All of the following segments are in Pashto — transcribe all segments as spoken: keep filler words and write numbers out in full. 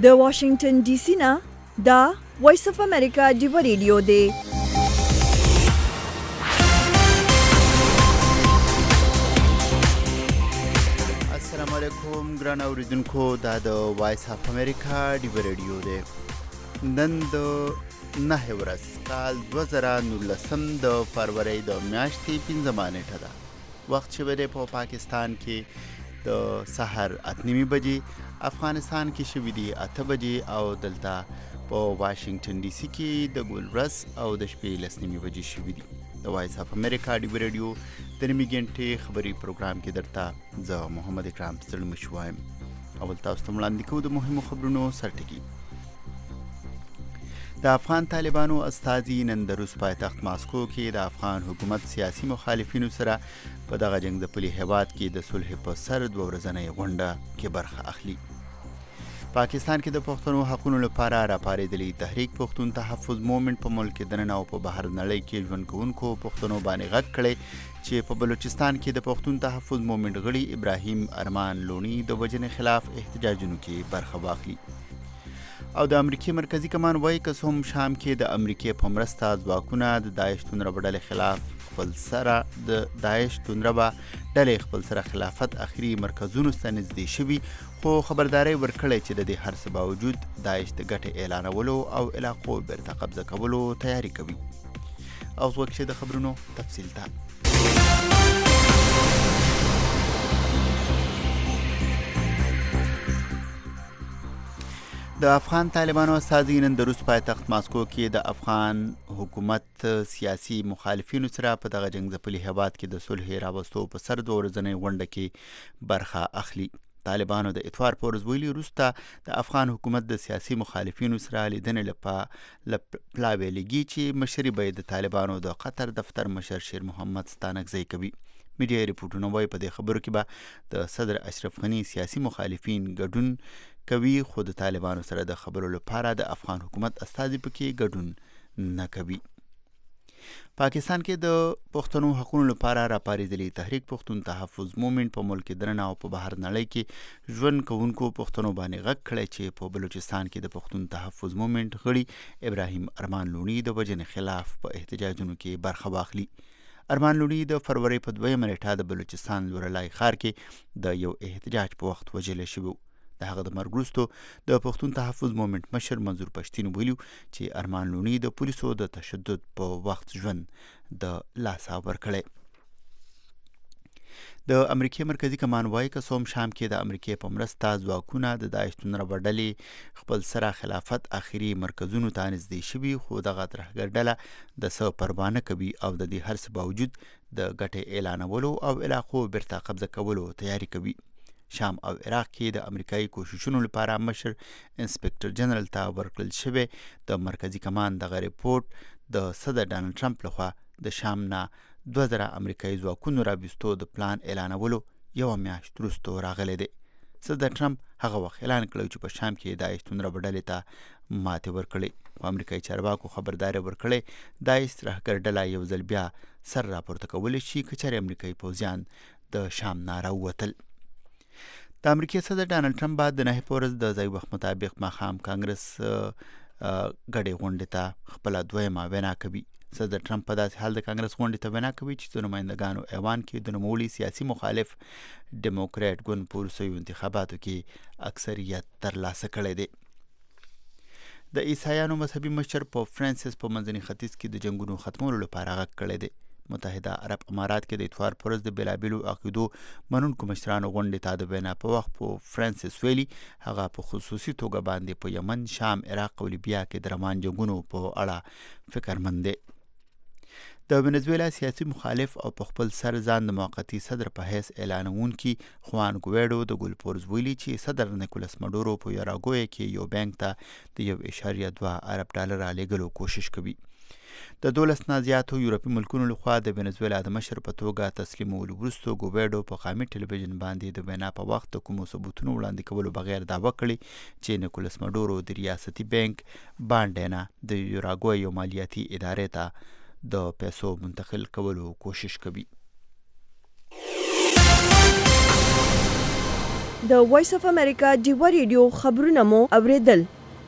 د واشنگټن ډي سي نه دا وایس اف امریکا ډیو ریډیو دی. السلام علیکم ګران اوریدونکو، دا د وایس اف امریکا ډیو ریډیو دی. نن د نهه ورځ کال دوه زره نولسم د فروری د میاشتې پنځمه نیټه ده. وخت شوی دی په پاکستان کې د سحر اته نیمې بجې، افغانستان کې شوي دي اته بجې او دلته په واشنگټن ډي سي کې د ګول ورځ او د شپې لس نیمې بجې شوي دي. د وایس اف امریکا ډیو ریډیو د نیمې ګنټې خبري پروګرام کې درته زه محمد اکرام ستړمش وایم. اول تاسو ته وړاندې کوو د مهمو خبرونو سرټکي. د افغان طالبانو استازي نن د روس پایتخت ماسکو کې د افغان حکومت سیاسي مخالفینو سره په دغه جنګځپلي هیواد کې د صلح په سر دوه ورځنۍ غونډه کې برخه اخلي. پاکستان کې د پښتنو حقونو لپاره راپارېدلی تحریک پښتون تحفظ مومنټ په ملک دننه او په بهر نړۍ کې ژوند کوونکو پښتنو باندې غږ کړی چې په بلوچستان کې د پښتون تحفظ مومنټ غړي ابراهیم ارمان لونی د وژنې خلاف احتجاجونو کې برخه واخلي. او د امریکای مرکزی کمان وایي که څه هم شام کې د امریکای په مرسته ځواکونه د داعش توندره ډلې خلاف خپل سره د داعش توندره ډلې خپل سره خلافت اخري مرکزونو ته نږدې شوي، خو خبرداری ورکړی چې د دې هر څه باوجود داعش د ګټې اعلانولو او علاقو بیرته قبضه کولو تیاری کوي. او وخت چې د خبرونو تفصیل ته د افغان طالبانو استازي نن د روس پایتخت ماسکو کې د افغان حکومت سیاسي مخالفینو سره په دغه جنګځپلي هیواد کې د صلح راوستو په سر دوه ورځنۍ غونډه کې برخه اخلي. طالبانو د اتوار په ورځ ویلي وروسته د افغان حکومت د سیاسي مخالفینو سره لیدنې لپاره پلاویلګي چې مشري به د طالبانو د قطر دفتر مشر شیر محمد ستانکزی کوي. میډیا ریپورټونه وایي په دې خبرو کې به د صدر اشرف غنی سیاسي مخالفین ګډون کوي، خو د طالبانو سره د خبرو لپاره د افغان حکومت استازي پکې ګډون نه کوي. پاکستان کې د پښتنو حقونو لپاره راپارېدلی تحریک پښتون تحفظ مومنټ په ملک دننه او په بهر نړۍ کې ژوند کوونکو پښتنو باندې غږ کړی چې په بلوچستان کې د پښتون تحفظ مومنټ غړي ابراهیم ارمان لونی د وژنې خلاف په احتجاجونو کې برخه واخلي. ارمان لونی د فروری په دویمه نیټه د بلوچستان لورلای ښار کې د یو احتجاج په وخت وژل شوی. د هغه د مرګ وروسته د پښتون تحفظ مومنټ مشر منظور پښتین ویلي چې ارمان لونی د پولیسو د تشدد په وخت ژوند د لاسه ورکړی. د امریکای مرکزی کمان وایي که څه هم شام کې د امریکای په مرسته ځواکونه د داعش توندره ډلې خپل سره خلافت اخري مرکزونو ته نږدې شوي، خو دغه ترهګر ډله د څه پروا نه کوي او د دې هر څه باوجود د ګټې اعلانولو او علاقو بیرته قبضه کولو تیاری کوي. شام او عراق کې د امریکایي کوششونو لپاره مشر انسپکټر جنرال ته ورکړل شوی د مرکزی کمان دغه ریپورت د صدر ډانلډ ټرمپ لخوا د شام نه دوه زره امریکایي ځواکونو راویستو د پلان اعلانولو یوه میاشت وروسته راغلی دی. صدر ټرمپ هغه وخت اعلان کړی چې په شام کې داعش توندره ډلې ته ماتې ورکړې، خو امریکایي چارواکو خبرداری ورکړی داعش ترهګر ډله یو ځل بیا سر راپورته کولی شي که چېرې امریکایي پوځیان د شام نه راووتل. د امریکای صدر ډانلډ ټرمپ بعد د نهه په ورځ د ځای وخت مطابق ماښام کانګرس ګډې غونډې ته خپله دویمه وینا کوي. صدر ټرمپ په داسې حال د کانګرس غونډې ته وینا کوي چې د نمایندګانو ایوان کې د نوموړي سیاسي مخالف ډیموکریټ ګوند په وروستیو انتخاباتو کې اکثریت ترلاسه کړی دی. د عیسایانو مذهبي مشر په فرانسیس په منځني ختیځ کې د جنګونو ختمولو لپاره غږ کړی دی. متحده عرب امارات کې د اتوار پر ورځ د بېلابېلو عقیدو منونکو مشرانو غونډې ته د وینا په وخت په فرانسیس ویلي هغه په خصوصي توګه باندې په یمن، شام، عراق او لیبیا کې د روان جنګونو په اړه فکرمند دی. د وینزویلا سیاسي مخالف او په خپل سر ځان د موقتي صدر په حیث اعلانونکي خوان ګویډو د ګلپورز ویلي چې صدر نیکولاس مډورو په یاراګویا کې یو بانک ته د یو اشاریه دوه ارب ډالر رالیږلو کوشش کوي. د دولس نه زیاتو یورپي ملکونو لخوا د وینزویلا د مشر په توګه تسلیمولو وروسته ګویډو په قامي ټلویزیون باندې د وینا په وخت د کومو ثبوتونو وړاندې کولو بغیر دعوه کړې چې نیکولاس مډورو د ریاستي بانک بانډینا د یوراګویا یو مالیاتي ادارې ته د پیسو منتقل کولو کوشش کوي. د وایس اف امریکا ډیوه ریډیو خبرونه مو اوریدل.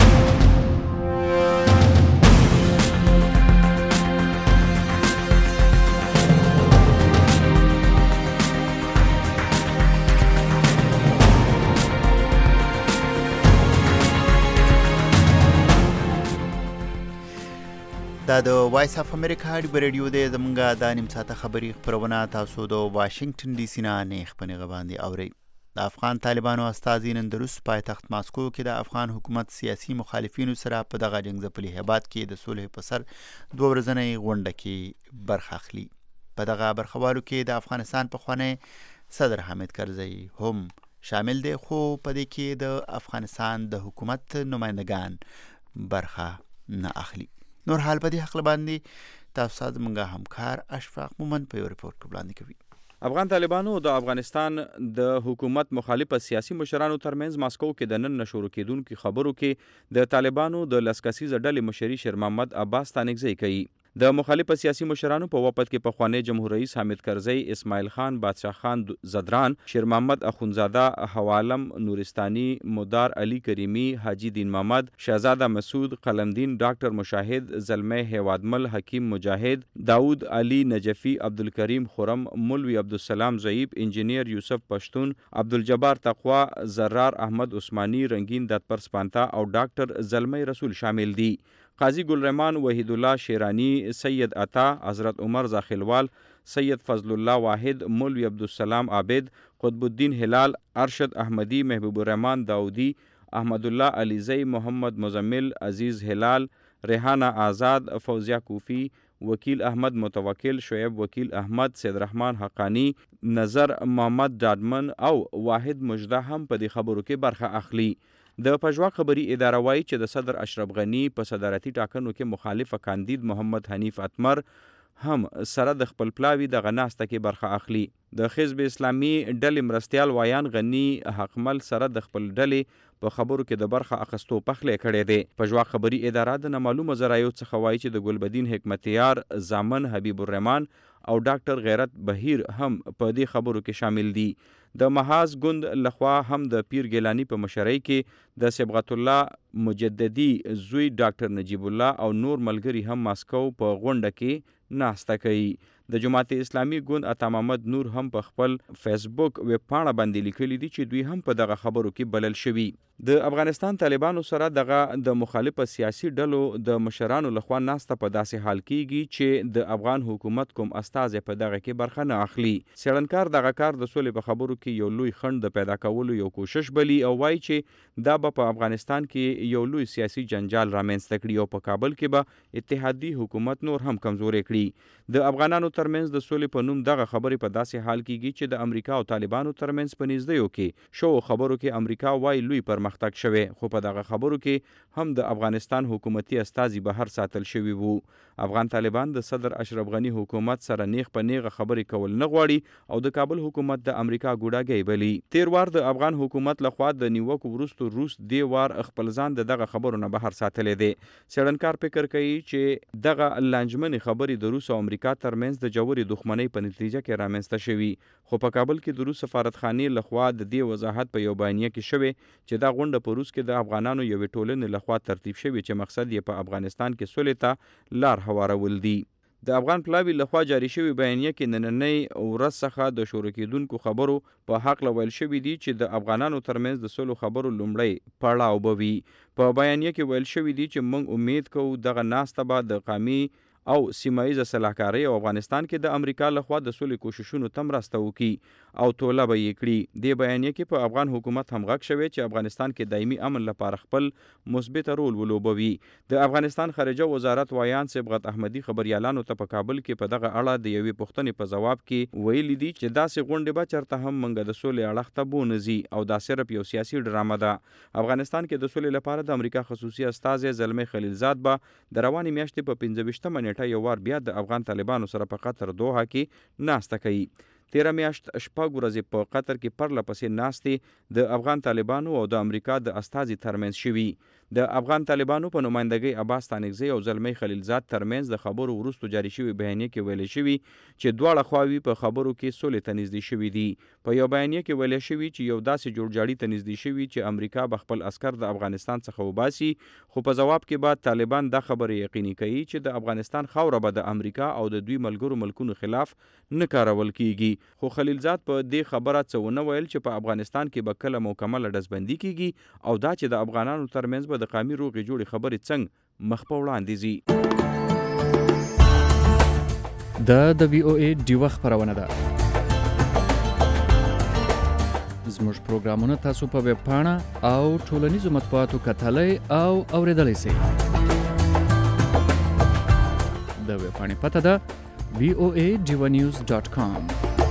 دا د وایس اف امریکا ډیوه ریډیو دی. زمونږ دا نیم ساعته خبري خپرونه تاسو د واشنگټن ډي سي نه نیغ په نیغه باندې اورئ. د افغان طالبانو استازي نن د روس پایتخت ماسکو کې د افغان حکومت سیاسي مخالفینو سره په دغه جنګ هیبات کې د صلح په سر دوه ورځنۍ غونډه کې برخه اخلي. په دغه برخوالو کې د افغانستان پخوانی صدر حامد کرزي هم شامل دی، خو په دې کې د افغانستان د حکومت نمائندگان برخه نه اخلي. نور حال په دې حق باندې تاسو زموږ همکار اشفاق مومن په یو ریپورت کې وړاندې کوي. افغان طالبانو د افغانستان د حکومت مخالف سیاسي مشرانو ترمنځ ماسکو کې د نن نشورو کېدونکو خبرو کې د طالبانو د لسکسیزه ډلې مشري شیر محمد عباس تانګزی کوي. د مخالف سیاسي مشرانو په وپد کې پخوانی جمهور رئیس حامد کرزی، اسماعیل خان، بادشاه خان زدران، شیر محمد اخونزاده، حوالم نورستانی، مدار علی کریمی، حاجی دین محمد، شهزاده مسعود، قلمدین ډاکټر مشاهد، زلمه هیوادمل، حکیم مجاهد، داود علی نجفی، عبدالکریم خرم، مولوی عبدالسلام ضعیف، انجینیر یوسف پشتون، عبدالجبار تقوا، زرار احمد عثمانی، رنگین دتپر سپانتا او ډاکټر زلمه رسول شامل دي. قاضی گلرحمان، وحید الله شیرانی، سید عطا، حضرت عمر زاخلوال، سید فضل الله واحد، مولوی عبدالسلام عابد، قطب الدین هلال، ارشد احمدی، محبوب الرحمن داودی، احمد الله علیزی، محمد مزمل، عزیز هلال، ریحانه آزاد، فوزیہ کوفی، وکیل احمد متوکل، شعیب وکیل احمد، سید رحمان حقانی، نظر محمد ډاډمن او واحد مجده هم په دې خبرو کې برخه اخلي. د پژواک خبري اداره وایي چې د صدر اشرف غنی په صدارتي ټاکنو کې مخالفه کاندید محمد حنیف اتمر هم سره د خپل پلاوي د غناسته کې برخه اخلي. د حزب اسلامي ډلې مرستیال وایان غنی حقمل سره د خپل ډلې په خبرو کې د برخه اخستو پخلی کړی دی. پژواک خبري اداره د نامعلومه ذرایعو څخه وایي چې د ګلبدین حکمتیار، زامن حبیب الرحمن او ډاکټر غیرت بهیر هم په دې خبرو کې شامل دي. د محاذ ګوند لخوا هم د پیر ګیلانی په مشرۍ کې د صبغت الله مجددي زوی ډاکټر نجیب الله او نور ملګري هم ماسکو په غونډه کې ناسته کوي. د جماعت اسلامي ګوند عطا محمد نور هم په خپل فیسبوک ویب پاڼه باندې لیکلي دي چې دوی هم په دغه خبرو کې بلل شوي. د افغانستان طالبانو سره دغه د مخالف سیاسي ډلو د مشرانو لخوا ناسته په داسې حال کېږي چې د افغان حکومت کوم استازی په دغه کې برخه نه اخلي. څېړنکار دغه کار د سولې په خبرو کې یو لوی خنډ د پیدا کولو یو کوشش بلی او وایي چې دا به په افغانستان کې یو لوی سیاسي جنجال رامنځته کړي او په کابل کې به اتحادي حکومت نور هم کمزوري کړي. د افغانانو ترمنځ د سولې په نوم دغه خبرې په داسې حال کېږي چې د امریکا او طالبانو ترمنځ په نږدېیو کې شو خبرو کې امریکا وایي لوی پرمختګ شوی، خو په دغه خبرو کې هم د افغانستان حکومتي استازي بهر ساتل شوي وو. افغان طالبان د صدر اشرف غنی حکومت سره نیغ په نیغه خبرې کول نه غواړي او د کابل حکومت د امریکا ګوډاګی بلی. تیر وار د افغان حکومت لخوا د نیوکو وروسته روس دی وار خپل ځان د دغه خبرو نه بهر ساتلی دی. څېړنکار فکر کوي چې دغه لانجمنې خبرې د روس او امریکا ترمنځ د جوړې دښمنۍ په نتیجه کې رامنځته شوي، خو په کابل کې د روس سفارتخانې لخوا د دې وضاحت په یو بیانیه کې شوی چې دا غونډه په روس کې د افغانانو یوې ټولنې لخوا ترتیب شوی چې مقصد یې په افغانستان کې سولې ته لار هوارول دي. د افغان پلاوي لخوا جاری شوی بیانیه کې نننۍ ورځ څخه د شروع کېدونکو خبرو په حق ویل شوي دي چې د افغانانو ترمنځ د سولو خبرو لومړی پړاو به وي. په بیانیه کې ویل شوي دي چې موږ امید کوو دغه ناسته به د قومي او سیمایي صلاحکارۍ او افغانستان کې د امریکا لخوا د سولې کوششونو ته مرسته وکړي او توله به یې کړي. دې بیانیه کې په افغان حکومت هم غږ شوی چې افغانستان کې دایمي امن لپاره خپل مثبت رول ولوبوي. د افغانستان خارجه وزارت وایان صبغت احمدي خبريالانو ته په کابل کې په دغه اړه د یوې پوښتنې په ځواب کې ویلي دي چې داسې غونډې به چرته هم منګه د سولې اړخ ته بونځي او دا صرف یو سیاسي ډرامه ده. افغانستان کې د سولې لپاره د امریکا خصوصي استازی زلمه خلیلزاد به د روانې میاشتې په پنځه ویشتمه نیټه یو وار بیا د افغان طالبانو سره په قطر دوحه کې ناسته کوي. تیره میاشت شپږ ورځې په قطر کې پرله پسې ناستې د افغان طالبانو او د امریکا د استازي ترمنځ شوي. د افغان طالبانو په نمائندګۍ عباس ستانکزی او زلمی خلیلزاد ترمنځ د خبرو وروستو جاري شوي بیانیه کې ویل شوي چې دواړه خواوې په خبرو کې سولې ته نږدې شوي دي. په یو بیانیه کې ویل شوي چې یو داسې جوړجاړي ته نږدې شوي چې امریکا به خپل عسکر د افغانستان څخه وباسي، خو په ځواب کې بعد طالبان دا خبره یقیني کوي چې د افغانستان خاوره به د امریکا او د دوی ملګرو ملکونو خلاف نه کارول کیږي. خو خلیلزاد په دې خبره څه ونه ویل چې په افغانستان کې به کله مکمله ډزبندي کیږي او دا چې د افغانانو ترمنځ به د قامي روغې جوړې خبرې څنګه مخ په وړاندې ځي. دا د وی او ای ډیوه خپرونه ده. زموږ پروګرامونه تاسو په ویب پاڼه او ټولنیزو مطبوعاتو کتلای او اوریدلای شئ. د ویب پاڼې پته ده وی او ای ډیوه نیوز ډاټ کام.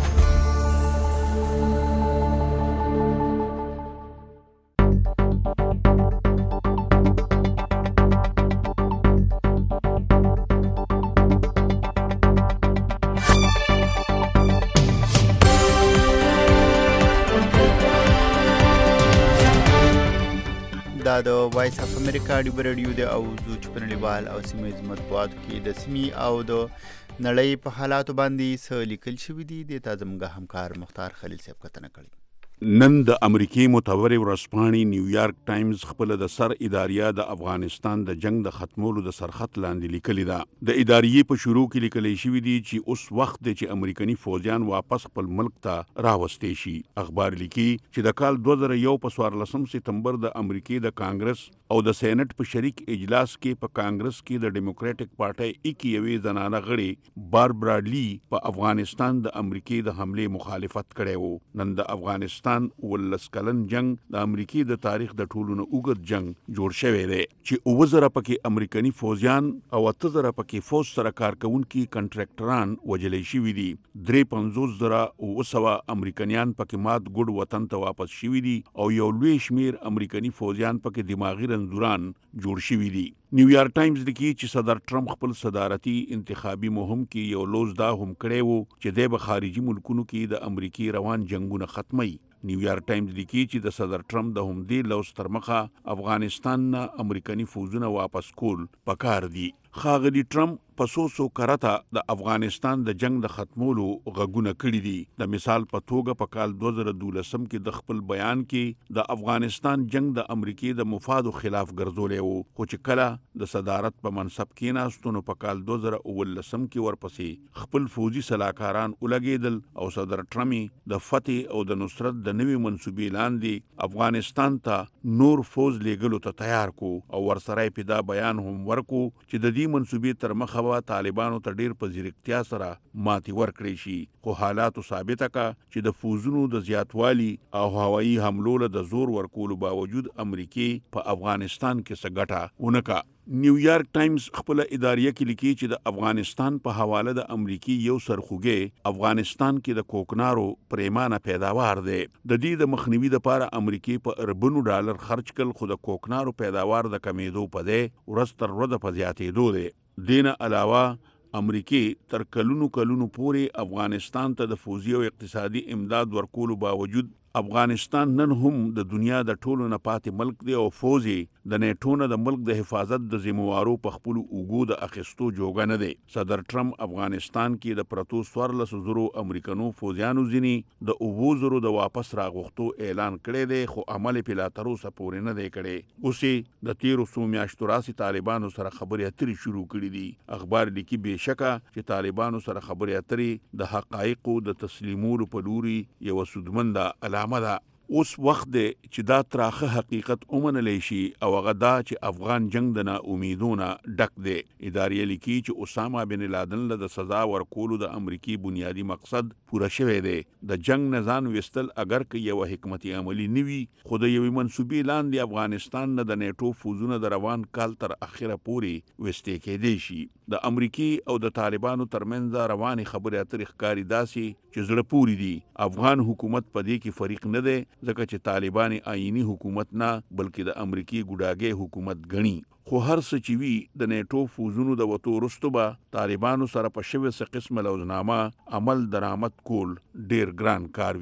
دا د وایس اف امریکا ډیو رادیو دی او زو چې په نړیوال او سیمه ییز مطبوعاتو کې د سیمې او د نړۍ په حالاتو باندې څه لیکل شوي دي. د تا زموږ همکار مختار خلیل صاحب کتنه کړې. نن د امریکای متورې ورځپاڼې نیویارک ټایمز خپل د سر اداریه د افغانستان د جنگ د ختمولو د سرخط لاندې لیکلي ده. د اداریې په شروع کې لیکل شوي دي چې اوس وخت دی چې امریکایي فوجیان واپس خپل ملک ته راوستي شي. اخبار لیکي چې د کال دوه زره یو په څوارلسم سپتمبر د امریکای د کانګرس او د سېنات په شریک اجلاس کې په کانګرس کې د ډیموکراټک پارټي اکی یوې زنانه غړي باربرا لی په افغانستان د امریکای د حمله مخالفت کړی وو. نن د افغانستان ولس کلن جنگ د امریکای د تاریخ د ټولو نه اوږد جنگ جوړ شوی دی چې اووه زره پکې امریکایي فوجیان او اته زره پکې فوج سره کارکونکي کنټراکټران وژل شوي دي. درې پنځوس زره اووه سوه امریکایان پکې مات ګډ وطن ته واپس شوي دي او یو لوی شمیر امریکایي فوجیان پکې دماغي رنځوران جوړ شوي دي. نیویارک ټایمز لیکي چې صدر ټرمپ خپل صدارتي انتخابي مهم کې یو لوز دا هم کړی وو چې دی به خارجي ملکونو کې د امریکای روان جنگونه ختمي. نیویارک ټایمز لیکي چې د صدر ټرمپ د همدې لوز تر مخه افغانستان نه امریکایي فوجونه واپس کول پکار دي. ښاغلي ټرمپ په څو څو کرته د افغانستان د جنگ د ختمولو غږونه کړي دي. د مثال په توګه په کال دوه زره دولسم کې د خپل بیان کې د افغانستان جنگ د امریکای د مفادو خلاف ګرځولی وو، خو چې کله د صدارت په منصب کې ناستو نو په کال دوه زره اوولسم کې ورپسې خپل فوجي سلاکاران ولګېدل او صدر ټرمپ د فتح او د نصرت د نوي منصوبې لاندې افغانستان ته نور فوج لیږلو ته تیار کو او ورسره یې په دا بیان هم ورکو چې د دې منصوبې تر مخه به طالبانو ته ډیر په ځیرکتیا سره ماتې ورکړی شي. خو حالاتو ثابته کا چې د فوجونو د زیاتوالي او هوایي حملو له د زور ورکولو باوجود امریکای په افغانستان کې څه ګټه ونه کا. نیویارک ټایمز خپل اداریه کې لیکي چې د افغانستان په حواله د امریکای یو سرخوږی افغانستان کې د کوکنارو پریمانه پیداوار دی. د دې د مخنیوي لپاره امریکای په اربونو ډالر خرج کړ، خو د کوکنارو پیداوار د کمیدو په دی ورځ تر ورځې په زیاتېدو دی. دینه علاوه امریکای تر کلونو کلونو پورې افغانستان ته د فوجي او اقتصادي امداد ورکولو باوجود افغانستان نن هم د دنیا د ټولو نه پاتې ملک دی او فوج د نیټو نه د ملک د حفاظت د ذمہوارو په خپلو اوږو د اخیستو جوګه نه دی. صدر ټرمپ افغانستان کې د پرتو څوارلسو زرو امریکنو فوجیانو ځینې د اووه زرو د واپس راغوښتو اعلان کړی دی، خو عمل یې لا تر اوسه پورې نه دی کړی. اوس یې د تیرو څو میاشتو راسې طالبانو سره خبرې اترې شروع کړي دي. اخبار لیکي بېشکه چې طالبانو سره خبرې اترې د حقایقو د تسلیمولو په لوري یوه سودمنده علامه ده. اوس وخت دی چې دا تراخه حقیقت ومنلی شي او هغه دا چې افغان جنگ د ناامیدونه ډک دی. ادارې لیکي چې اسامه بن لادن له د سزا ورکولو د امریکای بنیادی مقصد پوره شوی دی. د جنگ نه ځان ویستل اگر که یو حکمت عملی نوي، خو د یوې منصوبې لاندې افغانستان نه د نیټو فوجونه د روان کال تر اخره پورې ویستې کېدی شي. د امریکای او د طالبانو ترمنځ روانې خبرې اترې ښکاري داسې چې زړه پورې دي. افغان حکومت په دې کې فریق نه دی، ځکه چې طالبان آئینی حکومت نه بلکې د امریکای ګوډاګی حکومت ګڼي. خو هر څه چې وي د نیټو فوجونو د وتو وروسته به طالبانو سره په شوې څه قسمه لوزنامه عمل درآمد کول ډیر ګران کار وي.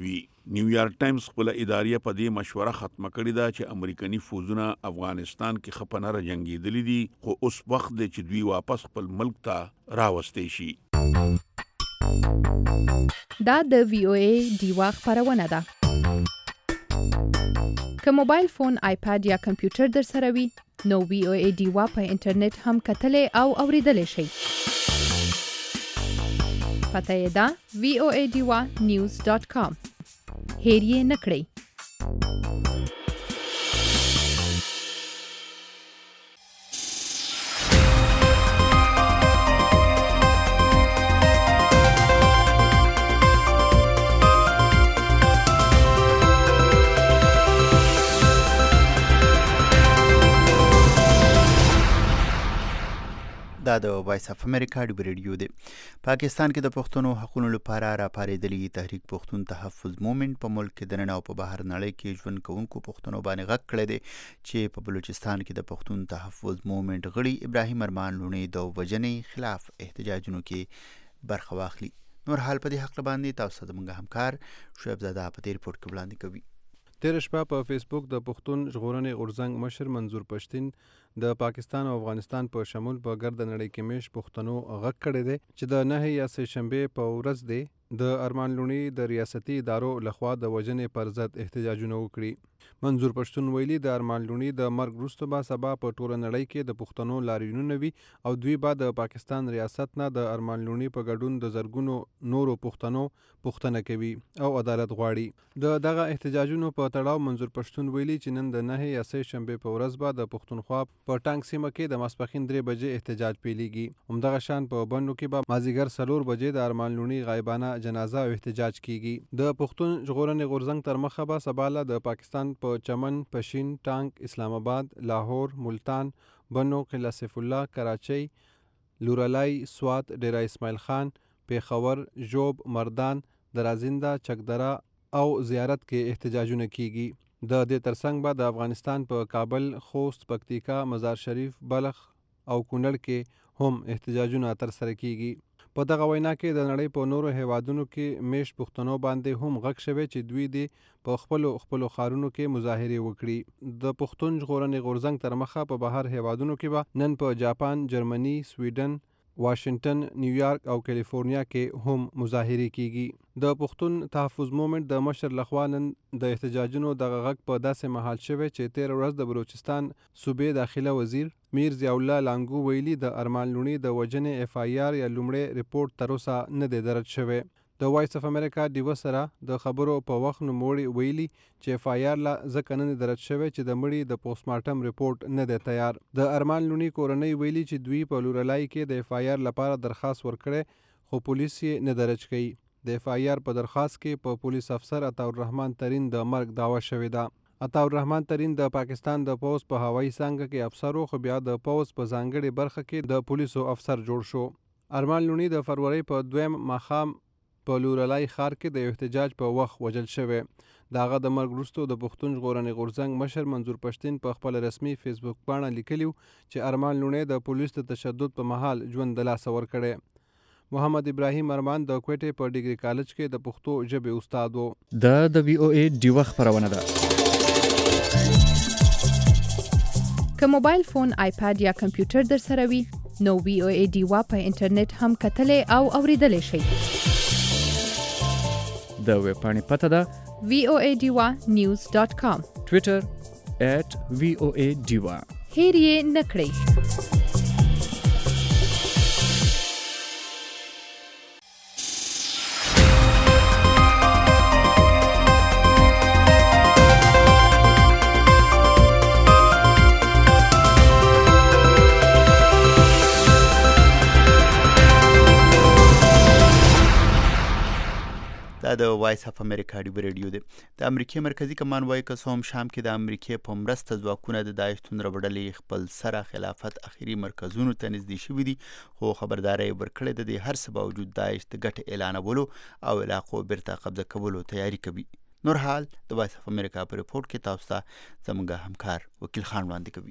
نیویارک ټایمز خپل اداریه په دې مشوره ختمه کړې ده چې امریکایي فوجونه افغانستان کې خپنه جنگیدلې دي، خو اوس وخت دی چې دوی واپس خپل ملک ته راوستي شي. دا د وی او ای دیوا خبرونه ده. که موبایل فون، آیپاد یا کمپیوټر در سره وي نو وی او ای دیوا په انټرنیټ هم کتلی او اوریدلی شئ. پته یې ده وی او ای دیوا نیوز ډاټ کام. هیر یې نه کړئ. دا د وایس اف امریکا ډیو ریډیو دی. پاکستان کې د پښتنو حقوقو لپاره راپارېدلي تحریک پښتون تحفظ مومنټ په ملک کې د نن او په بهر نړۍ کې ژوند کوونکو پښتنو باندې غږ کړی دی چې په بلوچستان کې د پښتون تحفظ مومنټ غړي ابراهیم ارمان لونی د وژنې خلاف احتجاجونو کې برخه واخلي. نور حال په دې حق باندې تاسو زموږ همکار شعیب زاده په دې رپورټ کې وړاندې کوي. تیر شپه په فیسبوک د پښتون ژغورنې غورځنګ مشر منظور پښتین د پاکستان او افغانستان په شمول په ګرد نړۍ کې میش پښتنو غږ کړی دی چې د نهه یا سه شنبې په ورځ دی د ارمان لونی د ریاستي ادارو لخوا د وژنې پر ضد احتجاجونه وکړي. منظور پښتون ویلي د ارمان لونی د مرګ وروسته به سبا په ټوله نړۍ کې د پښتنو لاریونونه وي او دوی به د پاکستان ریاست نه د ارمان لونی په ګډون د زرګونو نورو پښتنو پوښتنه کوي او عدالت غواړي. د دغه احتجاجونو په تړاو منظور پښتون ویلي چې نن د نهه یا سه شنبې په ورځ به د پښتونخوا په ټانک سیمه کې د ماسپښین درې بجې احتجاج پیلیږي. همدغه شان په بندو کې به مازیګر څلور بجې د ارمان لونی غایبانه جنازه او احتجاج کیږي. د پښتون ژغورنې غورځنګ تر مخه به سبا د پاکستان په چمن، پشین، ټانک، اسلام آباد، لاهور، ملتان، بنو، قلعه سیف الله، کراچۍ، لورلای، سوات، ډیرا اسماعیل خان، پیښور، ژوب، مردان، درازنده، چکدره او زیارت کې احتجاجونه کیږي. د دې ترڅنګ به د افغانستان په کابل، خوست، پکتیکا، مزار شریف، بلخ او کونړ کې هم احتجاجونه ترسره کیږي. په دغه وینا کې د نړۍ په نورو هیوادونو کې میش پښتنو باندې هم غږ شوی چې دوی دې په خپلو خپلو ښارونو کې مظاهرې وکړي. د پښتون ژغورنې غورځنګ تر مخه په بهر هیوادونو کې به نن په جاپان، جرمني، سویډن، واشنگټن، نیویارک او کالیفورنیا کې هم مظاهرې کیږي. د پښتون تحفظ مومنټ د مشر لخوا نن د احتجاجونو دغه غږ په داسې مهال شوی چې تیر ورځ د بلوچستان صوبې داخله وزیر میر ضیاء الله لانګو ویلي د ارمان لونی د وژنې اف آی آر یا لومړی رپورټ تر اوسه نه دی درج شوی. د وایس اف امریکا ډیو سره د خبرو په وخت نوموړي ویلي چې اف آی آر لا ځکه نه درج شوی چې د مړي د پوسټ مارټم رپورټ نه دی تیار. د ارمان لونی کورنۍ ویلي چې دوی په لورلای کې د اف آی آر لپاره درخواست ورکړی خو پولیس یې نه درج کړي. د اف آی آر په درخواست کې په پولیس افسر عطاالرحمن ترین د مرګ دعوه شوې ده. عطاالرحمن ترین د پاکستان د پوز په هوایي څانګه کې افسر و خو بیا د پوز په ځانګړې برخه کې د پولیسو افسر جوړ شو. ارمان لونی د فروری په دویم ماښام په لورلای ښار کې د احتجاج په وخت وژل شوی. د هغه د مرګ وروسته د پښتون ژغورنې غورځنګ مشر منظور پښتین په خپل رسمي فیسبوک پاڼه لیکلی چې ارمان لونی د پولیس د تشدد په محل ژوند د لاسه ورکړی. محمد ابراهیم ارمان د کوټې په ډیګري کالج کې د پښتو ژبې استاد و. دا د وی او ای ډیوه خبرونه ده. که موبایل فون، آیپاد یا کمپیوټر در سره وي نو وی او ای ډیوا په انټرنیټ هم کتلی او اوریدلی شئ. د ویبپاڼې پته ده وی او ای ډیوا نیوز ډاټ کام. ټویټر ایټ وی او ای ډیوا. هیر یې نه کړئ. دا د وایس اف امریکا ډیو ریډیو دی. د امریکای مرکزی کمان وایي که څه هم شام کې د امریکای په مرسته ځواکونه د داعش توندربډلې خپل سره خلافت اخري مرکزونو ته نږدې شوي دي، خو خبرداری ورکړې ده د هر څه باوجود داعش د ګټې اعلانولو او علاقو بیرته قبضه کولو تیاری کوي. نور حال د وایس اف امریکا په رپورټ کې تاسو ته زموږ همکار وکیل خان وړاندې کوي.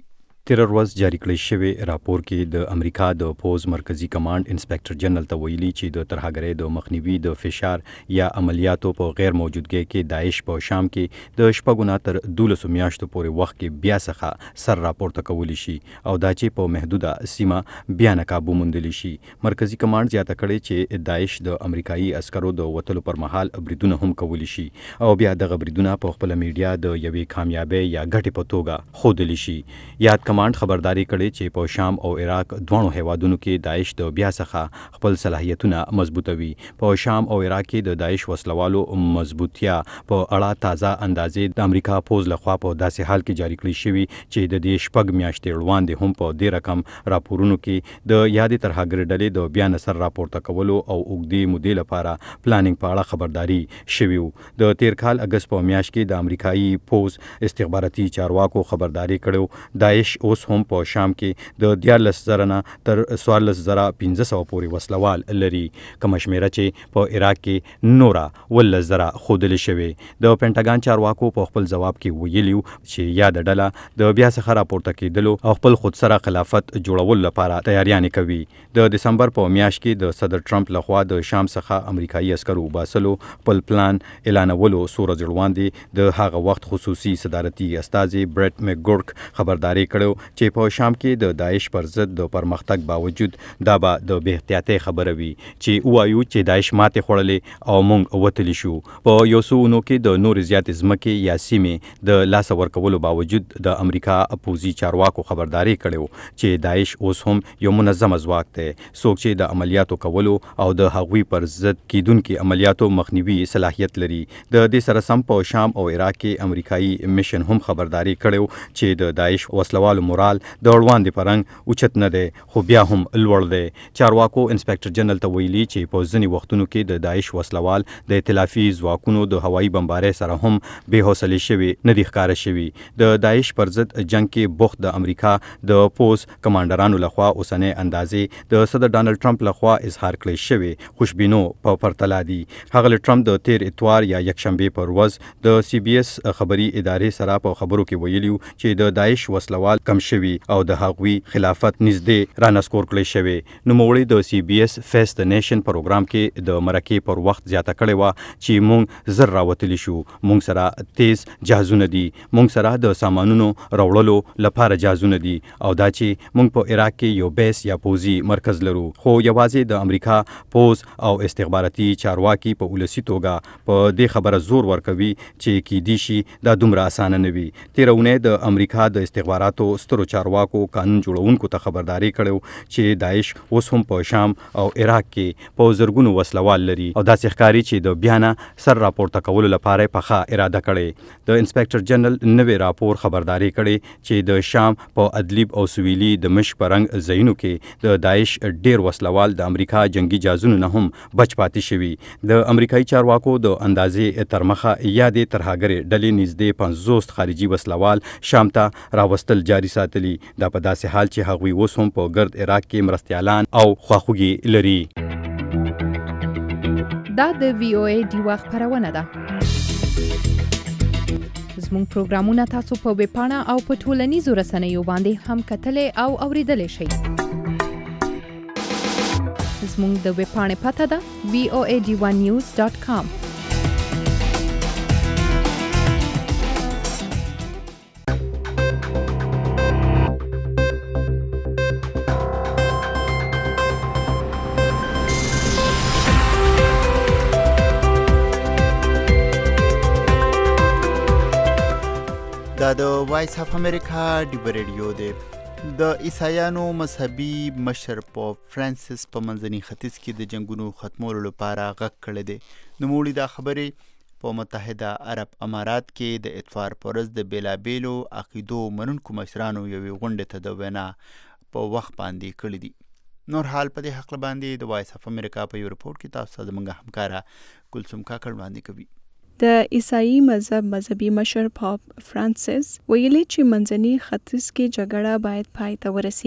تیر ورځ جاری کړی شوی راپور کې د امریکا د پوز مرکزی کمانډ انسپکټر جنرال ته ویلي چې د ترهګرۍ د مخنیوي د فشار یا عملیاتو په غیر موجودګۍ کې داعش په شام کې د شپږو نه تر دولسو میاشتو پورې وخت کې بیا څخه سر راپورته کولی شي او دا چې په محدوده سیمه بیا ناکابو موندلی شي. مرکزی کمانډ زیاته کړې چې داعش د امریکایي عسکرو د وتلو پر مهال بریدونه هم کولی شي او بیا دغه بریدونه په خپل میډیا د یوې کامیابی یا ګټې په توګه ښودلی شي. یاد کمانډ خبرداري کړې چې په شام او عراق دواړو هیوادونو کې داعش د بیا څخه خپل صلاحیتونه مضبوطوي. په شام او عراق کې د داعش وسلوالو مضبوطیا په اړه تازه اندازې د امریکا پوز لخوا په داسې حال کې جاری کړی شوی چې د دې شپږ میاشتې وړاندې هم په دې رقم راپورونو کې د یادې ترهګرۍ ډلې د بیا نصر راپورته کولو او اوږدې مودې لپاره پلانینګ په اړه خبرداري شوی و. د تیر کال اگست په میاشت کې د امریکایي پوز استخباراتي چارواکو خبرداري کړو داعش اوس هم په شام کې د دیارلس زره نه تر څوارلس زره پنځه سوه پورې وسلوال لري، کومه شمیره چې په عراق کې نوره ولس زره ښودلې شوې. د پینټاګان چارواکو په خپل ځواب کې ویلي چې یاده ډله د بیا څخه راپورته کېدلو او خپل خودسره خلافت جوړولو لپاره تیاریانې کوي. د دسمبر په میاشت کې د صدر ټرمپ لخوا د شام څخه امریکایي عسکرو وباسلو خپل پلان اعلانولو څو ورځې وړاندې د هغه وخت خصوصي صدارتي استازي برټ مکګورک خبرداري کړو چې په شام کې د داعش پر ضد د پرمختګ باوجود دا به د بې احتیاطۍ خبره وي چې وایو چې داعش ماتې خوړلې او موږ وتلی شو. په یو څو اونو کې د نورې زیاتې ځمکې یا سیمې د لاسه ورکولو باوجود د امریکا پوځي چارواکو خبرداري کړې چې داعش اوس هم یو منظم ځواک دی، څوک چې د عملیاتو کولو او د هغوی پر ضد کیدونکي عملیاتو مخنیوي صلاحیت لري. د دې سره سم په شام او عراق کې امریکایي میشن هم خبرداري کړې چې د داعش وسلوالو مورال د وړاندې پرنګ اوچت نه دی خو بیا هم لوړ دی. چارواکو انسپکټر جنرال ته ویلي چې په ځینې وختونو کې د داعش وسلوال د ائتلافي ځواکونو د هوایي بمبارۍ سره هم بې حوصلې شوي نه دي ښکاره شوي. د داعش پر ضد جنگ کې بوخت د امریکا د پوز کمانډرانو لخوا اوسنۍ اندازې د صدر ډانلډ ټرمپ لخوا اظهار کړی شوی خوشبینو په پرتله دي. هغه ټرمپ د تیر اتوار یا یکشنبې پر ورځ د سی بي اس خبري ادارې سره په خبرو کې ویلي چې د داعش وسلوال کم شوي او د هغوی خلافت نږدې رانسکور کړی شوی. نوموړي د سی بي اس فیس د نیشن پروګرام کې د مرکې پر وخت زیاته کړې وه چې موږ زر راوتلی شو، موږ سره تیز جهازونه دي، موږ سره د سامانونو راوړلو لپاره جهازونه دي او دا چې موږ په عراق کې یو بیس یا پوځي مرکز لرو. خو یوازې د امریکا پوز او استخباراتي چارواکي په ولسي توګه په دې خبره زور ورکوي چې کیدی شي دا دومره اسانه نه وي. تېره اونۍ د امریکا د استخباراتو سترو چارواکو قانون جوړونکو ته خبرداري کړې چې داعش اوس هم په شام او عراق کې په زرګونو وسلوال لري او داسې ښکاري چې د بیا نه سر راپورته کولو لپاره یې پخه اراده کړې. د انسپکټر جنرال نوی راپور خبرداري کړې چې د شام په ادلیب او سویلي د مشک په رنګ ځایونو کې د داعش ډیر وسلوال د امریکا جنگي جهازونو نه هم بچ پاتې شوي. د امریکایي چارواکو د اندازې تر مخه یادې ترهګرۍ ډلې نږدې پنځوس خارجي وسلوال شام ته راوستل جاري ساتلي. دا په داسې حال چې هغوی اوس هم په ګرد عراق کې مرستیالان او خواخوږي لري. دا د وی او ای ډیوا خپرونه ده. زموږ پروګرامونه تاسو په ویب پاڼه او په ټولنیزو رسنیو باندې هم کتلی او اوریدلی شئ. زموږ د ویب پاڼې پته ده وی او ای ډیوا نیوز ډاټ کام. دا د وایس اف امریکا ډیبه ریډیو دی. د عیسایانو مذهبي مشر پوپ فرانسیس په منځني ختیځ کې د جنګونو ختمولو لپاره غږ کړی دی. نوموړي دا خبرې په متحده عرب امارات کې د اتفار پر ورځ د بېلابېلو عقیدو منونکو مشرانو یوې غونډې ته د وینا په وخت باندې کړي دي. نور حال په دې حقله باندې د وایس اف امریکا په یو رپورټ کې تاسو ته زموږ همکاره کلثوم کاکړ وړاندې کوي. د عیسائی مذهب مذهبي مشر پاپ فرانسیس ویلي چې منځني ختیځ کې جګړه باید پای ته ورسي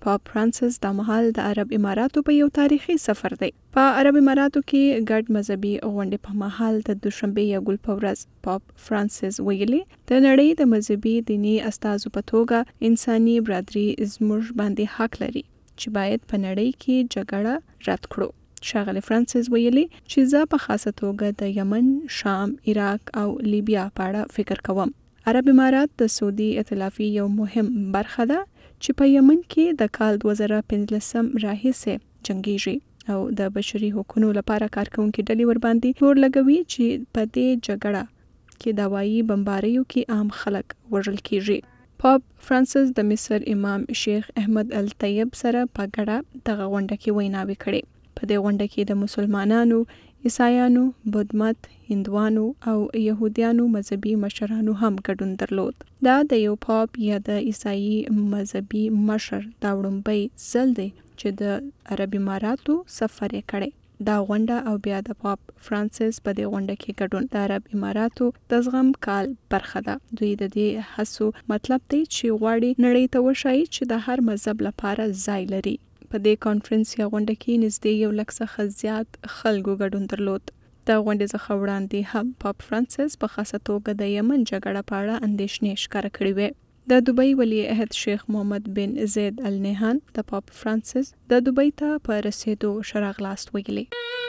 پاپ فرانسیس د مهال د عرب اماراتو په یو تاریخي سفر دی. په عرب اماراتو کې ګډ مذهبي غونډې په مهال د دوشنبه یا ګل په ورځ پاپ فرانسیس ویلي د نړۍ د مذهبي دیني استازو په توګه انساني برادري زموږ باندې حق لري چې باید په نړۍ کې جګړه رد کړو. ښاغلی فرانسیس ویلي چې زه په خاصه توګه د یمن، شام، عراق او لیبیا په اړه فکر کوم. عرب امارات د سعودي ائتلافي یو مهم برخه ده چې په یمن کې د کال دوه زره پنځلسم راهیسې جنګیږي او د بشري حقوقو لپاره کارکونکي ډلې ورباندې تور لګوي چې په دې جګړه کې د هوایي بمباریو کې عام خلک وژل کیږي. پاپ فرانسیس د مصر امام شیخ احمد الطیب سره په ګډه دغه غونډه کې ویناوې کړې. په دې غونډه کې د مسلمانانو، عیسایانو، بودمت، هندوانو او يهوديانو مذهبي مشرانو هم ګډون درلود. دا د یو پاپ یا د عیسائی مذهبي مشر دا وړاندې ځل دی چې د عرب اماراتو سفر یې کړی. دا غونډه او بیا د پاپ فرانسیس په دې غونډه کې ګډون د عرب اماراتو د زغم کال برخه ده. دوی د دې هڅو مطلب دی چې غواړي نړۍ ته وښایي چې د هر مذهب لپاره ځای لري. په دې کانفرنس یا غونډه کې نږدې یو لک څخه زیات خلکو ګډون درلود. د غونډې څخه وړاندې هم پاپ فرانسیس په خاصه توګه د یمن جګړه په اړه اندېښنې ښکاره کړې وې. د دوبۍ ولی عهد شیخ محمد بن زید ال نهان د پاپ فرانسیس د دوبۍ ته په رسیدو ښه راغلاست ویلي.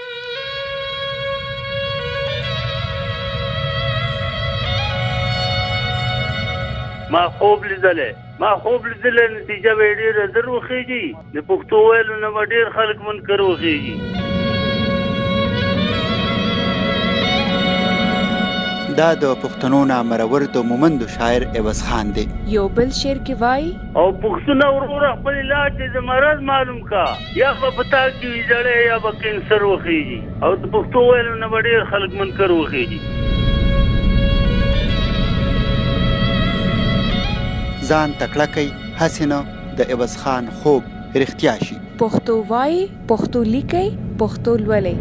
ما خوب لیدلې ما خوب لیدلې نتیجه به ډېره زر وخېږي. د پښتو ویلو نه به ډېر خلک منکر وخېږي. دا د پښتنو نامرور د مومندو شاعر عوض خان دی. یو بل شعر کې وایي او پښتون وروره خپل علاج د مرض معلوم کا یا په پتا کې ویجړې یا به کینسر وخېږي او د پښتو ویلو نه به ډېر خلک منکر وخېږي. ځان تکړه کوي هسې نه د عوض خان خوب رښتیا شي. پښتو وایي، پښتو لیکي، پښتو لولئ.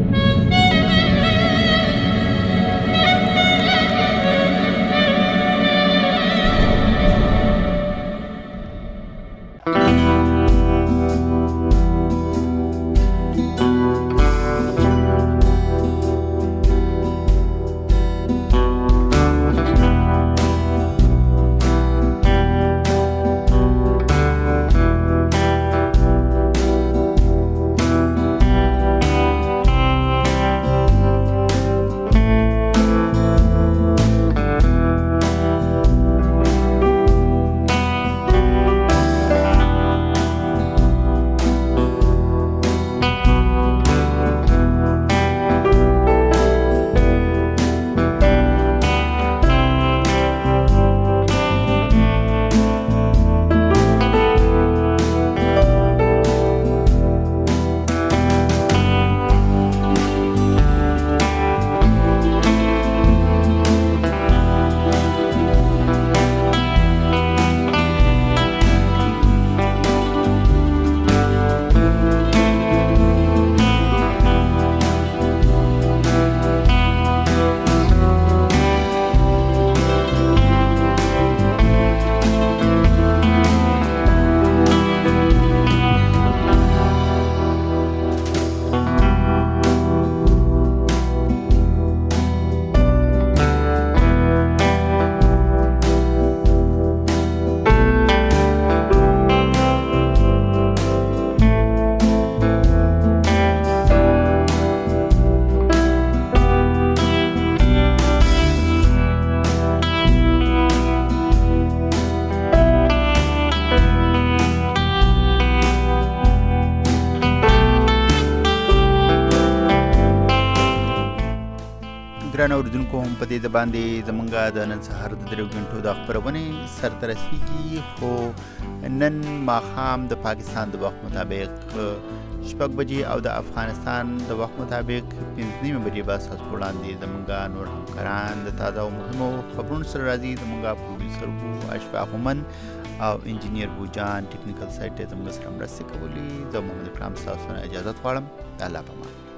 ګرانو اوریدونکو هم په دې د باندې زمونږه د نن سهار د دریو غنټو د خبرونې سرته رسیږي. خو نن ماښام د پاکستان د وخت مطابق شپږ بجې او د افغانستان د وخت مطابق پنځه نیمې بجې به ستاسو په وړاندې زمونږه نور همکاران د تازه او مهمو خبرونو سره راځي. زمونږه پروډیوسر بو اشفاق مومن او انجینیر بو جان ټیکنیکل سایټ ته زموږ سره مرسته کوي. زه محمد اکرام تاسو نه اجازه غواړم. الله پامان.